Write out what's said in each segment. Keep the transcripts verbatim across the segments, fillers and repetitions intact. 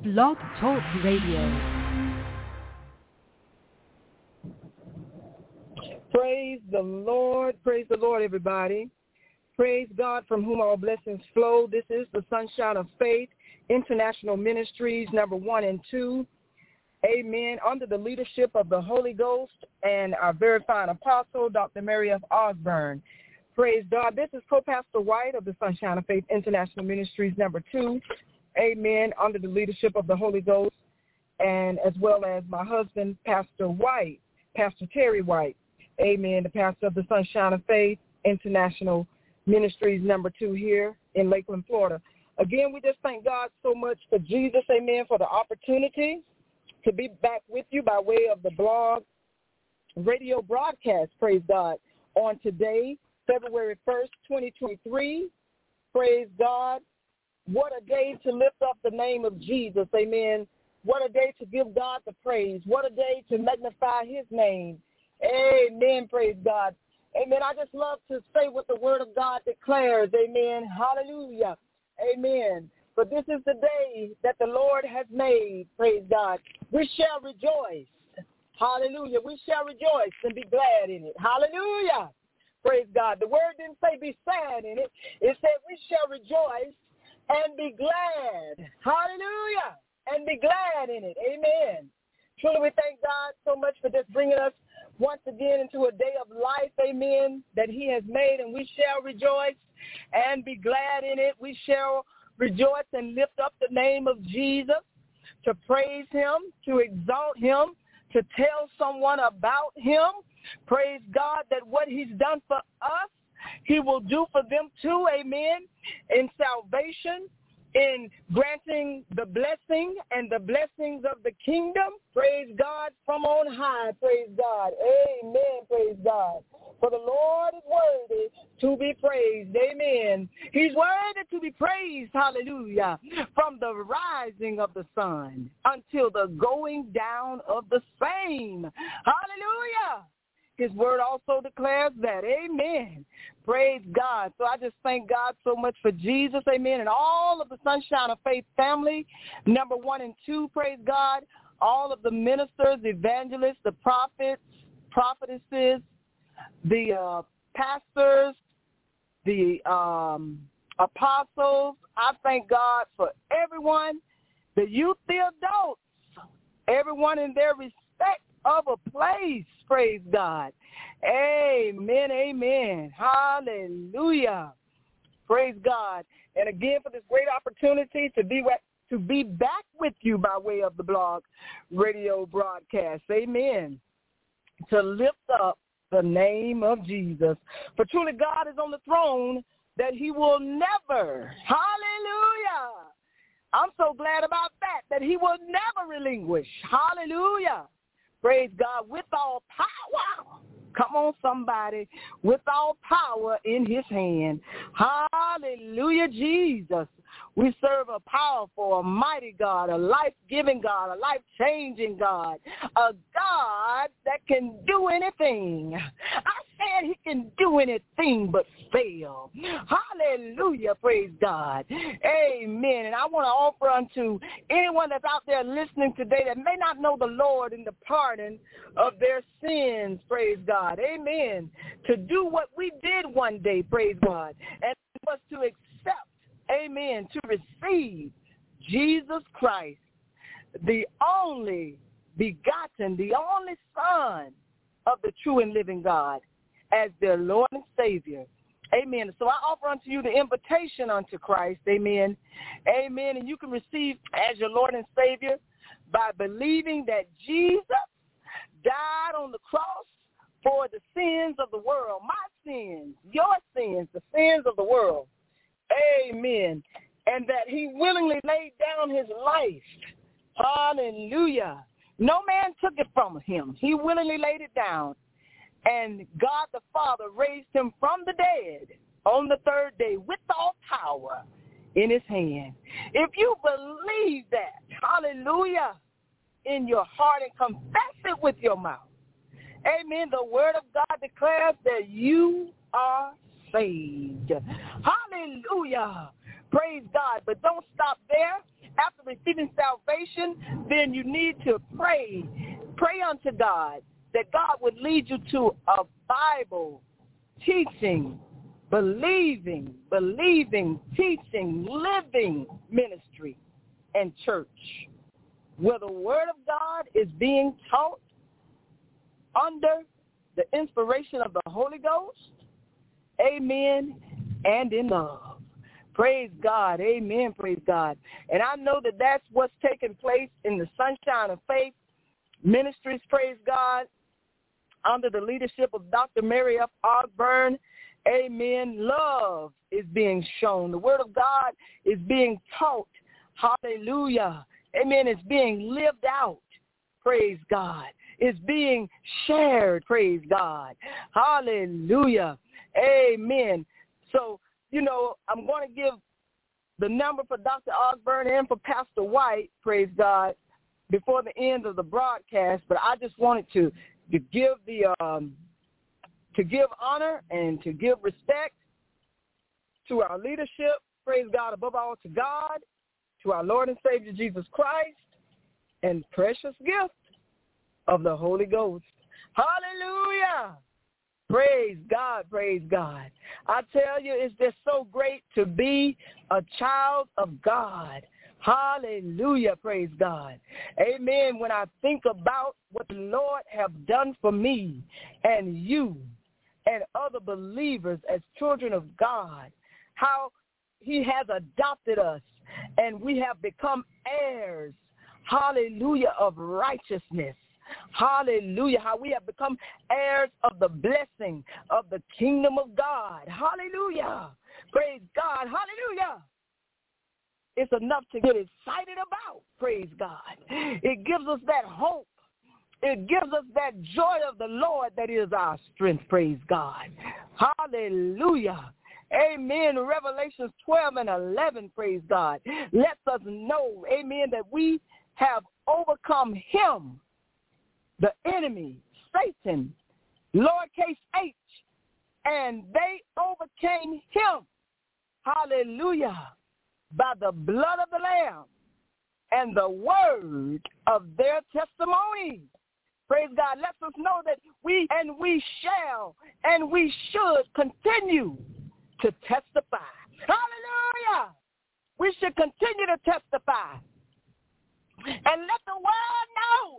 Blog Talk Radio. Praise the Lord. Praise the Lord, everybody. Praise God from whom all blessings flow. This is the Sunshine of Faith International Ministries, number one and two. Amen. Under the leadership of the Holy Ghost and our very fine apostle, Doctor Mary F. Osborne. Praise God. This is Co-Pastor White of the Sunshine of Faith International Ministries, number two. Amen. Under the leadership of the Holy Ghost, and as well as my husband, Pastor White, Pastor Terry White. Amen. The pastor of the Sunshine of Faith International Ministries, number two, here in Lakeland, Florida. Again, we just thank God so much for Jesus, amen, for the opportunity to be back with you by way of the blog radio broadcast, praise God, on today, February first, twenty twenty-three. Praise God. What a day to lift up the name of Jesus, amen. What a day to give God the praise. What a day to magnify his name. Amen, praise God. Amen. I just love to say what the word of God declares, amen. Hallelujah. Amen. But this is the day that the Lord has made, praise God. We shall rejoice. Hallelujah. We shall rejoice and be glad in it. Hallelujah. Praise God. The word didn't say be sad in it. It said we shall rejoice and be glad. Hallelujah. And be glad in it. Amen. Truly we thank God so much for just bringing us once again into a day of life, amen, that he has made, and we shall rejoice and be glad in it. We shall rejoice and lift up the name of Jesus, to praise him, to exalt him, to tell someone about him. Praise God that what he's done for us, he will do for them too, amen, in salvation, in granting the blessing and the blessings of the kingdom. Praise God from on high. Praise God. Amen. Praise God. For the Lord is worthy to be praised. Amen. He's worthy to be praised. Hallelujah. From the rising of the sun until the going down of the same. Hallelujah. His word also declares that. Amen. Praise God. So I just thank God so much for Jesus. Amen. And all of the Sunshine of Faith family, number one and two, praise God. All of the ministers, evangelists, the prophets, prophetesses, the uh, pastors, the um, apostles. I thank God for everyone, the youth, the adults, everyone in their respect of a place, praise God. Amen, amen. Hallelujah. Praise God. And again, for this great opportunity to be to be back with you by way of the blog radio broadcast. Amen. To lift up the name of Jesus. For truly God is on the throne that he will never, hallelujah. I'm so glad about that, that he will never relinquish. Hallelujah. Praise God, with all power. Come on, somebody. With all power in his hand. Hallelujah, Jesus. We serve a powerful, a mighty God, a life-giving God, a life-changing God, a God that can do anything. I said he can do anything but fail. Hallelujah, praise God. Amen. And I want to offer unto anyone that's out there listening today that may not know the Lord in the pardon of their sins, praise God. Amen. To do what we did one day, praise God, and was to accept, amen, to receive Jesus Christ, the only begotten, the only Son of the true and living God, as their Lord and Savior. Amen. So I offer unto you the invitation unto Christ. Amen. Amen. And you can receive as your Lord and Savior by believing that Jesus died on the cross for the sins of the world, my sins, your sins, the sins of the world. Amen. And that he willingly laid down his life. Hallelujah. No man took it from him. He willingly laid it down. And God the Father raised him from the dead on the third day with all power in his hand. If you believe that, hallelujah, in your heart and confess it with your mouth, amen, the word of God declares that you are saved. Hallelujah. Praise God. But don't stop there. After to receiving salvation, then you need to pray. Pray unto God that God would lead you to a Bible teaching, believing, believing, teaching, living ministry and church where the Word of God is being taught under the inspiration of the Holy Ghost, amen, and in love. Praise God, amen, praise God. And I know that that's what's taking place in the Sunshine of Faith Ministries, praise God, under the leadership of Doctor Mary F. Ogburn. Amen. Love is being shown. The Word of God is being taught. Hallelujah. Amen. It's being lived out. Praise God. It's being shared. Praise God. Hallelujah. Amen. So, you know, I'm going to give the number for Doctor Ogburn and for Pastor White, praise God, before the end of the broadcast. But I just wanted to, to give the um, to give honor and to give respect to our leadership, praise God, above all to God, to our Lord and Savior Jesus Christ, and precious gift of the Holy Ghost. Hallelujah. Praise God, praise God. I tell you, it's just so great to be a child of God. Hallelujah, praise God. Amen. When I think about what the Lord have done for me and you and other believers as children of God, how he has adopted us and we have become heirs, hallelujah, of righteousness. Hallelujah, how we have become heirs of the blessing of the kingdom of God. Hallelujah. Praise God. Hallelujah. It's enough to get excited about. Praise God. It gives us that hope. It gives us that joy of the Lord that is our strength. Praise God. Hallelujah. Amen. Revelations twelve and eleven, praise God, lets us know, amen, that we have overcome him, the enemy, Satan, lowercase h, and they overcame him, hallelujah, by the blood of the Lamb and the word of their testimony. Praise God. Lets us know that we and we shall and we should continue to testify. Hallelujah. We should continue to testify. And let the world know.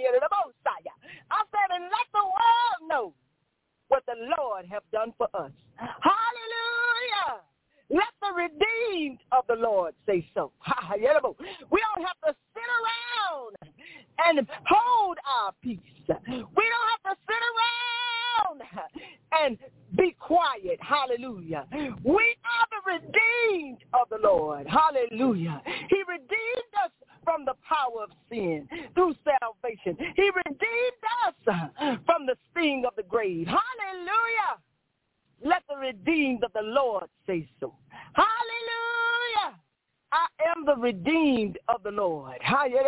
I said, and let the world know what the Lord have done for us. Hallelujah. Let the redeemed of the Lord say so. We don't have to sit around and hold our peace. We don't have to sit around and be quiet. Hallelujah. We are the redeemed of the Lord. Hallelujah. He redeemed us from the power of sin through salvation. He redeemed us from the sting of the grave. Hallelujah. Let the redeemed of the Lord say so. Hallelujah. I am the redeemed of the Lord.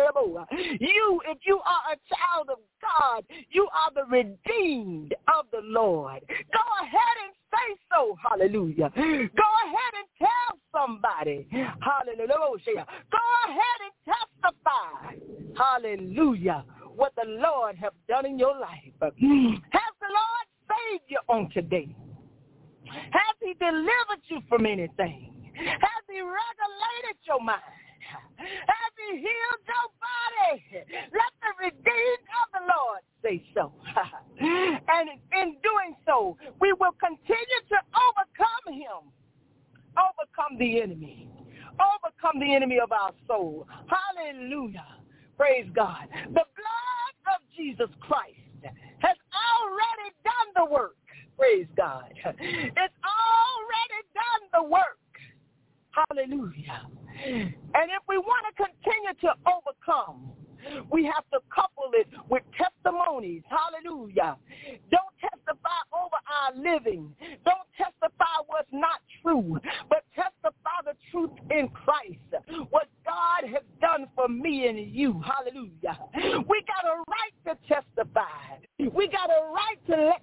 You, if you are a child of God, you are the redeemed of the Lord. Go ahead and say so. Hallelujah. Go ahead and tell somebody. Hallelujah. Go ahead and testify. Hallelujah. What the Lord have done in your life. Has the Lord saved you on today? Has he delivered you from anything? Has he regulated your mind? Has he healed your body? Let the redeemed of the Lord say so. And in doing so, we will continue to overcome him, overcome the enemy, overcome the enemy of our soul. Hallelujah. Praise God. The blood of Jesus Christ has already done the work. Praise God. It's already done the work. Hallelujah. And if we want to continue to overcome, we have to couple it with testimonies. Hallelujah. Don't testify over our living. Don't testify what's not true, but testify the truth in Christ. What God has done for me and you. Hallelujah. We got a right to testify. We got a right to let somebody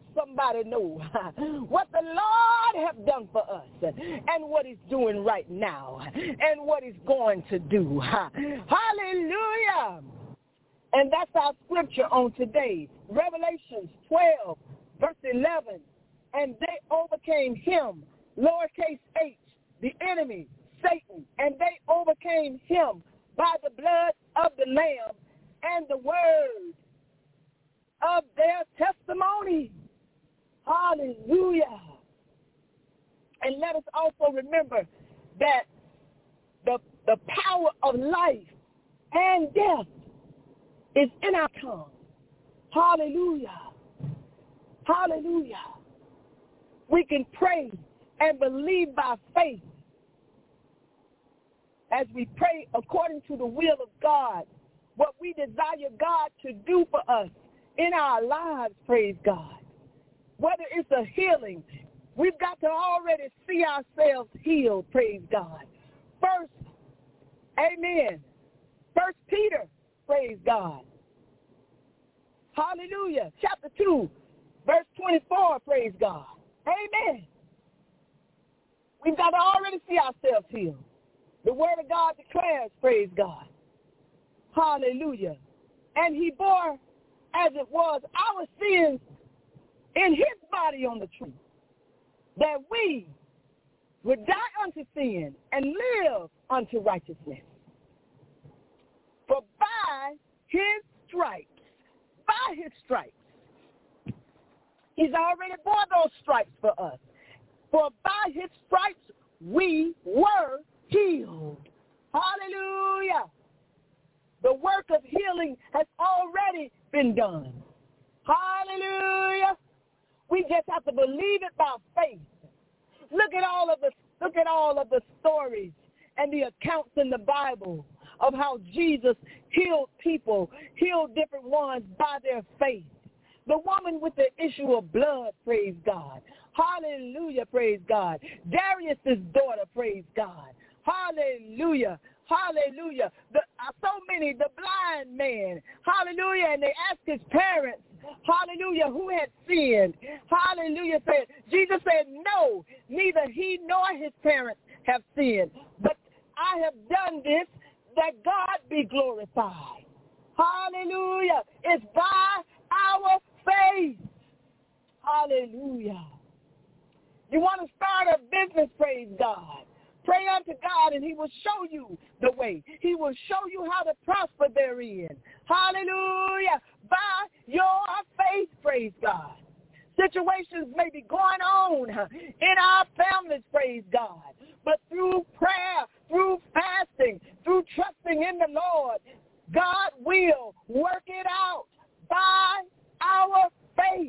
everybody know what the Lord have done for us and what he's doing right now and what he's going to do. Hallelujah. And that's our scripture on today. Revelations twelve, verse eleven. And they overcame him, lowercase h, the enemy, Satan, and they overcame him by the blood of the Lamb and the word of their testimony. Hallelujah. And let us also remember that the, the power of life and death is in our tongue. Hallelujah. Hallelujah. We can pray and believe by faith as we pray according to the will of God, what we desire God to do for us in our lives, praise God. Whether it's a healing, we've got to already see ourselves healed, praise God. First, amen. First Peter, praise God. Hallelujah. Chapter two, verse twenty-four, praise God. Amen. We've got to already see ourselves healed. The word of God declares, praise God. Hallelujah. And he bore, as it was, our sins in his body on the tree, that we would die unto sin and live unto righteousness. For by his stripes, by his stripes, he's already bore those stripes for us. For by his stripes we were healed. Hallelujah. The work of healing has already been done. Hallelujah. We just have to believe it by faith. Look at all of the look at all of the stories and the accounts in the Bible of how Jesus healed people, healed different ones by their faith. The woman with the issue of blood, praise God. Hallelujah, praise God. Darius's daughter, praise God. Hallelujah. Hallelujah. The, uh, so many, the blind man. Hallelujah. And they asked his parents, hallelujah, who had sinned. Hallelujah. Said, Jesus said, no, neither he nor his parents have sinned. But I have done this that God be glorified. Hallelujah. It's by our faith. Hallelujah. You want to start a business, praise God. Pray unto God, and he will show you the way. He will show you how to prosper therein. Hallelujah. By your faith, praise God. Situations may be going on in our families, praise God. But through prayer, through fasting, through trusting in the Lord, God will work it out by our faith.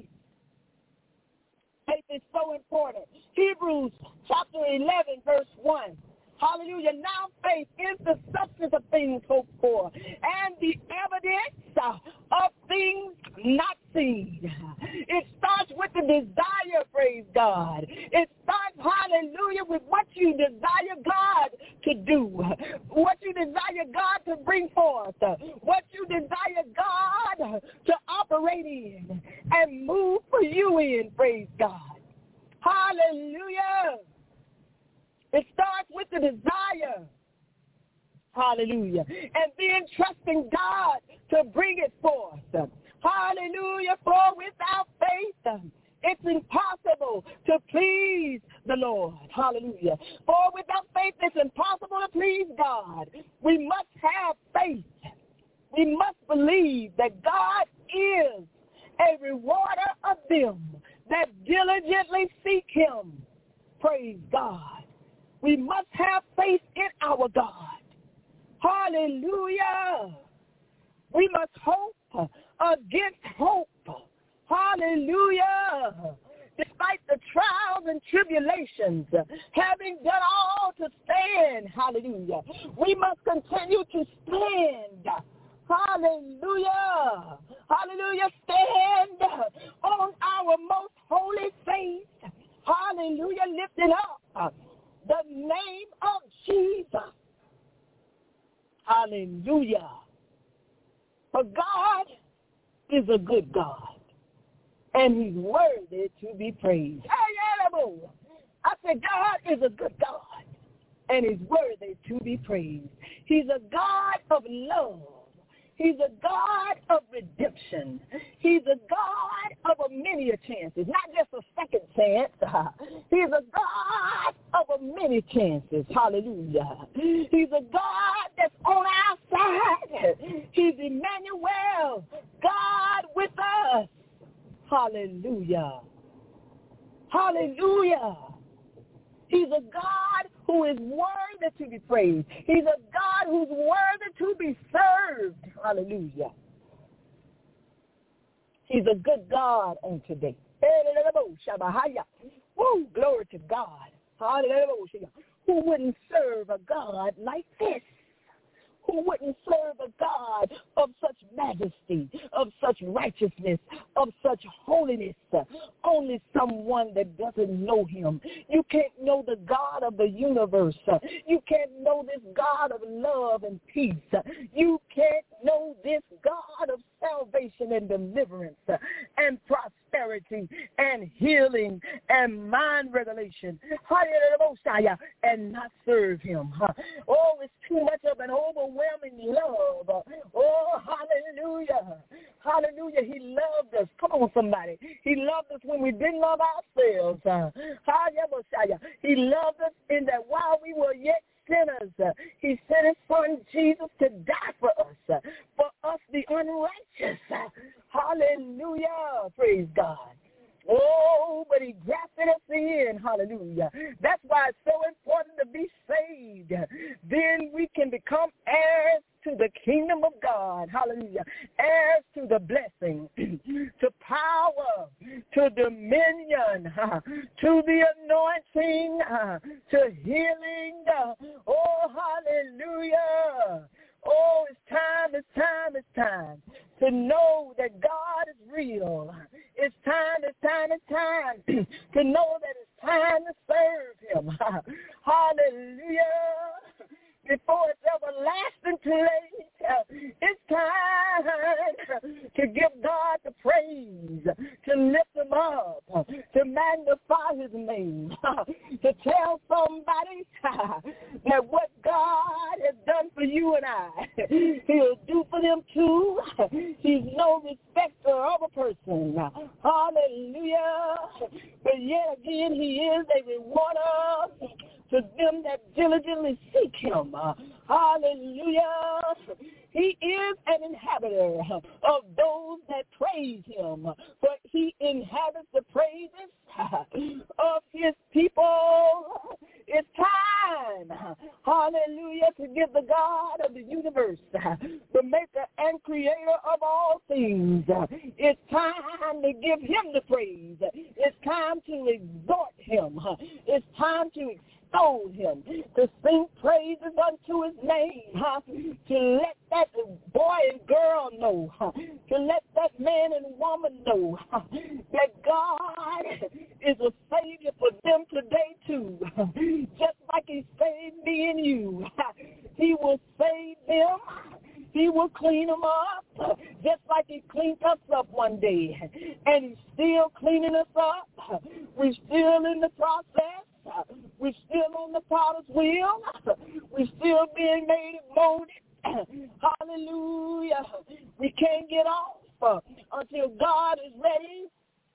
Faith is so important. Hebrews chapter eleven, verse one. Hallelujah. Now faith is the substance of things hoped for and the evidence of things not seen. It starts with the desire, praise God. It starts, hallelujah, with what you desire God to do, what you desire God to bring forth, what you desire God to operate in and move for you in, praise God. Hallelujah. It starts with the desire. Hallelujah. And then trusting God to bring it forth. Hallelujah. For without faith, it's impossible to please the Lord. Hallelujah. For without faith, it's impossible to please God. We must have faith. We must believe that God is a rewarder of them that diligently seek him. Praise God. We must have faith in our God. Hallelujah. We must hope against hope. Hallelujah. Despite the trials and tribulations, having done all to stand, hallelujah, we must continue to stand. Hallelujah. Hallelujah. Stand on our most holy faith. Hallelujah. Lifting up the name of Jesus. Hallelujah. For God is a good God. and he's worthy to be praised. I said, God is a good God, and he's worthy to be praised. He's a God of love. He's a God of redemption. He's a God of a many chances, not just a second chance. He's a God of a many chances. Hallelujah. He's a God that's on our side. He's Emmanuel, God with us. Hallelujah. Hallelujah. He's a God who is worthy to be praised. He's a God who's worthy to be served. Hallelujah. He's a good God on today. Woo, glory to God. Hallelujah. Who wouldn't serve a God like this? Who wouldn't serve a God of such majesty, of such righteousness, of such holiness? Only someone that doesn't know him. You can't know the God of the universe. You can't know this God of love and peace. You can't know this God of salvation and deliverance and prosperity and healing and mind regulation and not serve him. Oh, it's too much of an overwhelming love. Oh, hallelujah. Hallelujah. He loved us. Come on, somebody. He loved us when we didn't love ourselves. He loved us in that while we were yet sinners, he sent his son Jesus to die for us, for us the unrighteous. Hallelujah. Praise God. Oh, but he grafted us in. Hallelujah. That's why it's so important to be saved. Then we can become heirs to the kingdom of God. Hallelujah. Heirs to the blessing, to power, to dominion, to the anointing, to healing. Oh, hallelujah. Oh, it's time, it's time, it's time to know that God is real. It's time, it's time, it's time to know that it's time to serve him. Hallelujah. Before it's everlasting too late, it's time to give God the praise, to lift him up, to magnify his name, to tell somebody that what God has done for you and I, he'll do for them too. He's no respecter of a person. Hallelujah. But yet again, he is a rewarder to them that diligently seek him. Hallelujah. He is an inhabitor of those that praise him, but he inhabits the praises of his people. It's time, hallelujah, to give the God of the universe, the maker and creator of all things. It's time to give him the praise. It's time to exhort him. It's time to extol him, to sing praises unto his name, huh? To let that boy and girl know, huh? To let that man and woman know, huh? That God is a Savior for them today too. Just like he saved me and you, he will save them. He will clean them up just like he cleaned us up one day. And he's still cleaning us up. We're still in the process. We're still on the potter's wheel. We're still being made and molded. Hallelujah. We can't get off until God is ready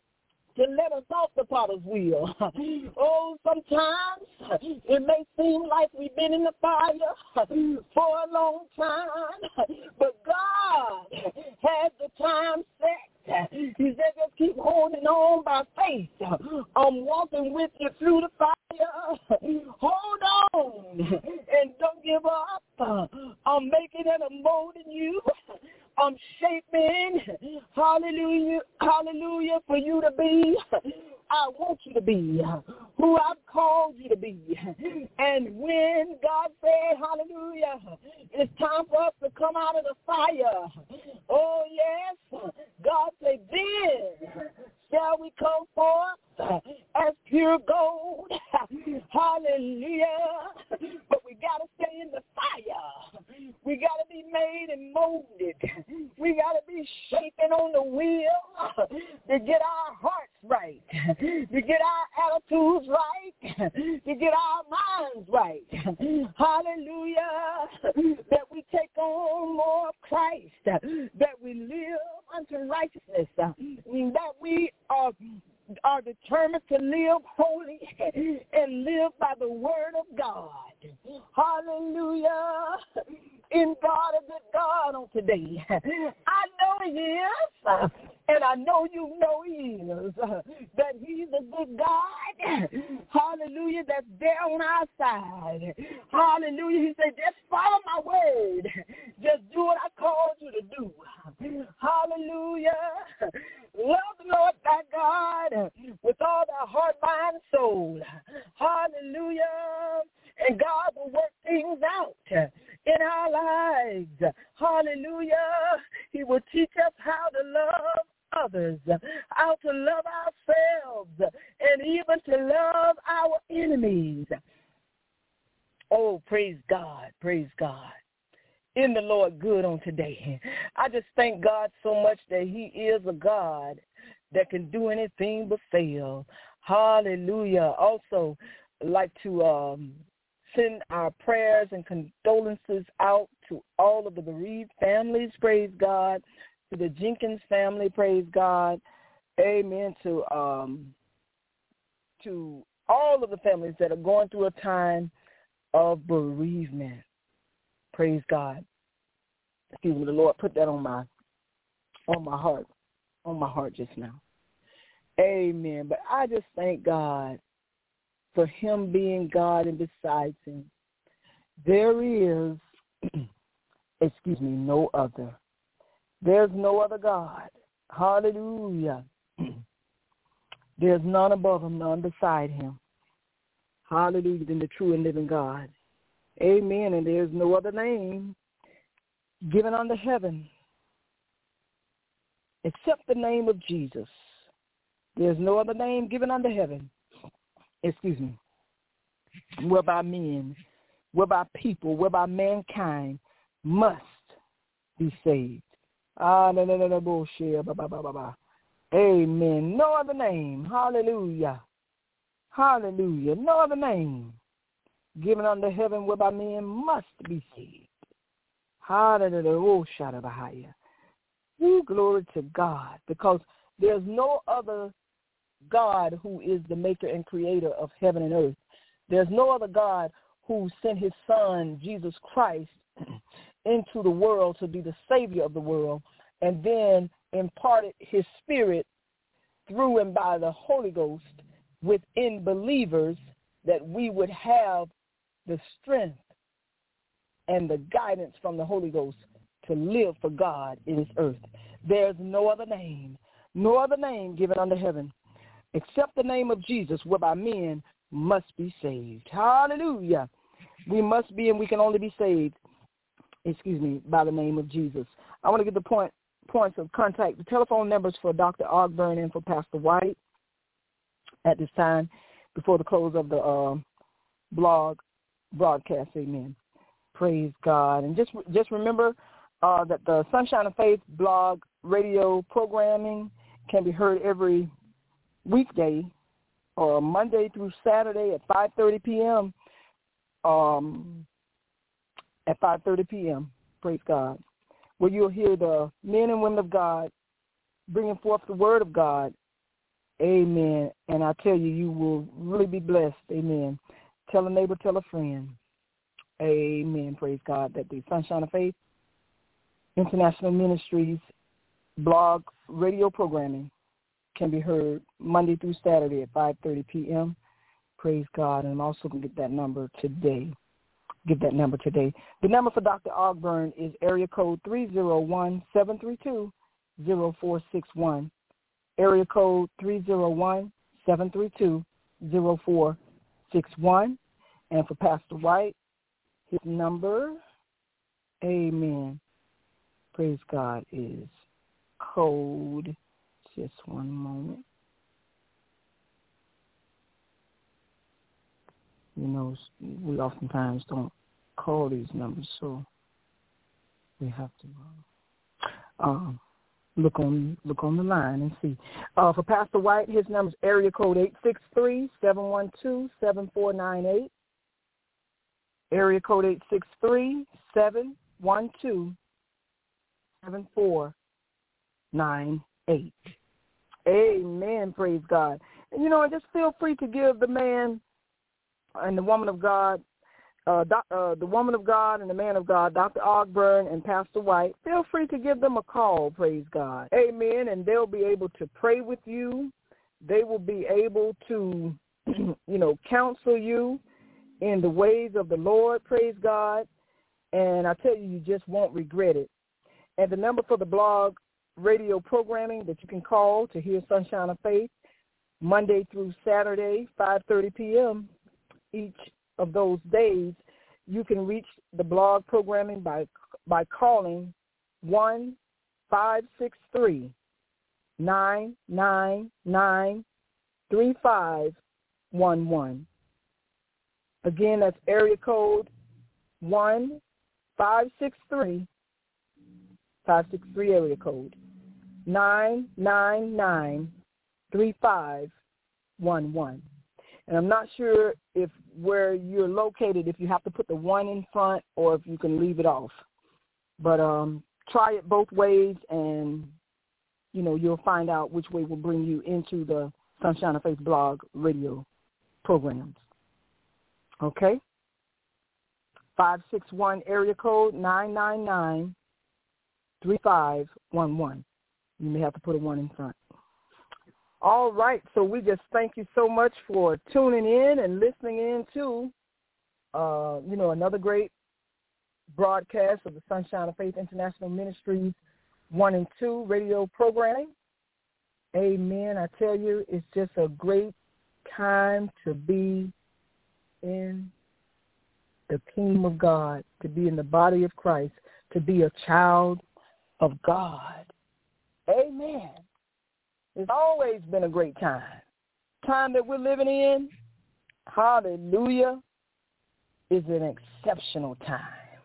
to let us off the potter's wheel. Oh, sometimes it may seem like we've been in the fire for a long time, but God has the time set. He said, just keep holding on by faith. I'm walking with you through the fire. Hold on and don't give up. I'm making and I'm molding you. I'm shaping, hallelujah, hallelujah, for you to be. I want you to be who I've called you to be. And when God said, hallelujah, it's time for us to come out of the fire. Oh, yes, God said, then shall we come forth as pure gold. Hallelujah. But we got to stay in the fire. We got to be made and molded. We got to be shaking on the wheel to get our hearts right, to get our attitudes right, to get our minds right. Hallelujah. That we take on more of Christ, that we live unto righteousness, that we are are determined to live holy and live by the word of God. Hallelujah. In God, a good God on today. I know he is, and I know you know he is, that he's a good God. Hallelujah, that's there on our side. Hallelujah. He said, just follow my word. Just do what I called you to do. Hallelujah. Love the Lord thy God with all thy heart, mind, and soul. Hallelujah. And God will work things out in our lives. Hallelujah. He will teach us how to love others, how to love ourselves, and even to love our enemies. Oh, praise God. Praise God. In the Lord good on today. I just thank God so much that he is a God that can do anything but fail. Hallelujah. Also, I'd like to um, send our prayers and condolences out to all of the bereaved families, praise God, to the Jenkins family, praise God. Amen. To um, to all of the families that are going through a time of bereavement. Praise God. Excuse me, the Lord put that on my on my heart, on my heart just now. Amen. But I just thank God for him being God, and besides him, there is, excuse me, no other. There's no other God. Hallelujah. There's none above him, none beside him. Hallelujah, than the true and living God. Amen. And there's no other name given under heaven except the name of Jesus. There's no other name given under heaven, excuse me, whereby men, whereby people, whereby mankind must be saved. Ah, no, no, no, no, bullshit. Ba, ba, ba, ba, ba. Amen. No other name. Hallelujah. Hallelujah. No other name given under heaven whereby men must be saved. Hallelujah. Ooh, glory to God. Because there's no other God who is the maker and creator of heaven and earth. There's no other God who sent his son, Jesus Christ, into the world to be the Savior of the world, and then imparted his spirit through and by the Holy Ghost within believers, that we would have the strength and the guidance from the Holy Ghost to live for God in this earth. There's no other name, no other name given under heaven except the name of Jesus, whereby men must be saved. Hallelujah. We must be, and we can only be saved, excuse me, by the name of Jesus. I want to get the point points of contact, the telephone numbers for Doctor Ogburn and for Pastor White at this time before the close of the uh, blog broadcast. Amen. Praise God. And just just remember uh, that the Sunshine of Faith blog radio programming can be heard every weekday or Monday through Saturday at five thirty p.m. Um, at five thirty p.m. Praise God. Where you'll hear the men and women of God bringing forth the word of God. Amen. And I tell you, you will really be blessed. Amen. Tell a neighbor, tell a friend. Amen. Praise God. That the Sunshine of Faith International Ministries blog radio programming can be heard Monday through Saturday at five thirty p.m. Praise God. And I'm also going to get that number today. Get that number today. The number for Doctor Ogburn is area code three oh one, seven three two, oh four six one. Area code three oh one, seven three two, oh four six one. And for Pastor White, his number, amen, praise God, is code, just one moment. You know, we oftentimes don't call these numbers, so We have to uh, um, look on look on the line and see. Uh, for Pastor White, his number is area code eight six three, seven one two, seven four nine eight. Area code eight six three, seven one two, seven four nine eight. Amen. Praise God. And, you know, just feel free to give the man and the woman of God, uh, doc, uh, the woman of God and the man of God, Doctor Ogburn and Pastor White, feel free to give them a call, praise God. Amen. And they'll be able to pray with you. They will be able to, you know, counsel you in the ways of the Lord, praise God. And I tell you, you just won't regret it. And the number for the blog radio programming that you can call to hear Sunshine of Faith, Monday through Saturday, five thirty p.m. each of those days, you can reach the blog programming by by calling one five six three, nine nine nine, three five one one. Again, that's area code one five six three, five six three area code, nine nine nine, three five one one. And I'm not sure if where you're located, if you have to put the one in front or if you can leave it off. But um, try it both ways, and, you know, you'll find out which way will bring you into the Sunshine of Faith blog radio programs. Okay? five six one area code, nine nine nine, three five one one. You may have to put a one in front. All right, so we just thank you so much for tuning in and listening in to, uh, you know, another great broadcast of the Sunshine of Faith International Ministries one and two radio programming. Amen. I tell you, it's just a great time to be in the kingdom of God, to be in the body of Christ, to be a child of God. Amen. It's always been a great time. Time that we're living in, hallelujah, is an exceptional time.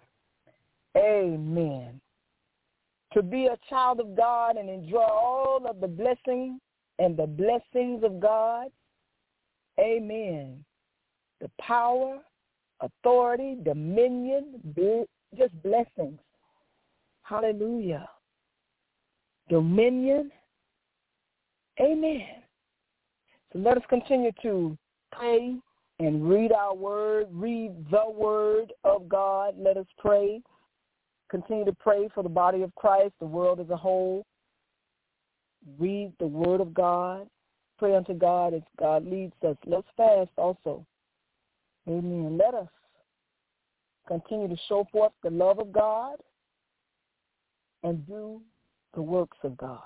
Amen. To be a child of God and enjoy all of the blessings and the blessings of God. Amen. The power, authority, dominion, just blessings. Hallelujah. Dominion. Amen. So let us continue to pray and read our word, read the word of God. Let us pray. Continue to pray for the body of Christ, the world as a whole. Read the word of God. Pray unto God as God leads us. Let's fast also. Amen. Let us continue to show forth the love of God and do the works of God.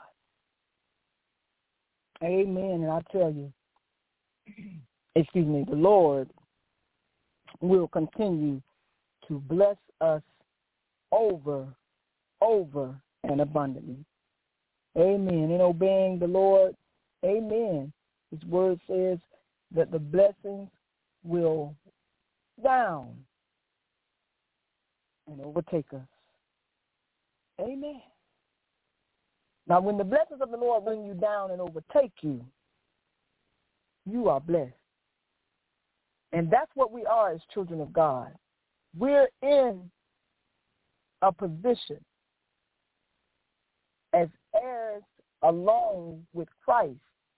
Amen. And I tell you, excuse me, the Lord will continue to bless us over, over, and abundantly. Amen. In obeying the Lord, amen. His word says that the blessings will down and overtake us. Amen. Now, when the blessings of the Lord bring you down and overtake you, you are blessed. And that's what we are as children of God. We're in a position as heirs along with Christ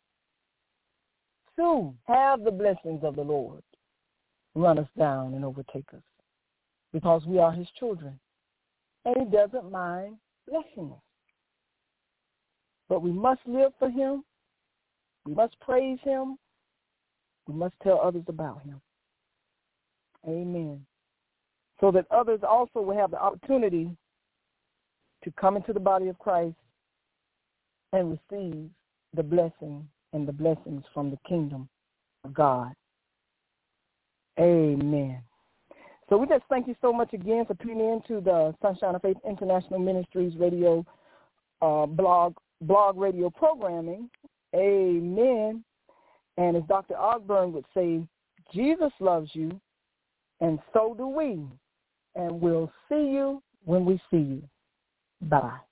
to have the blessings of the Lord run us down and overtake us, because we are his children. And he doesn't mind blessing us. But we must live for him. We must praise him. We must tell others about him. Amen. So that others also will have the opportunity to come into the body of Christ and receive the blessing and the blessings from the kingdom of God. Amen. So we just thank you so much again for tuning in to the Sunshine of Faith International Ministries radio uh, blog blog radio programming. Amen. And as Doctor Ogburn would say, Jesus loves you, and so do we. And we'll see you when we see you. Bye-bye.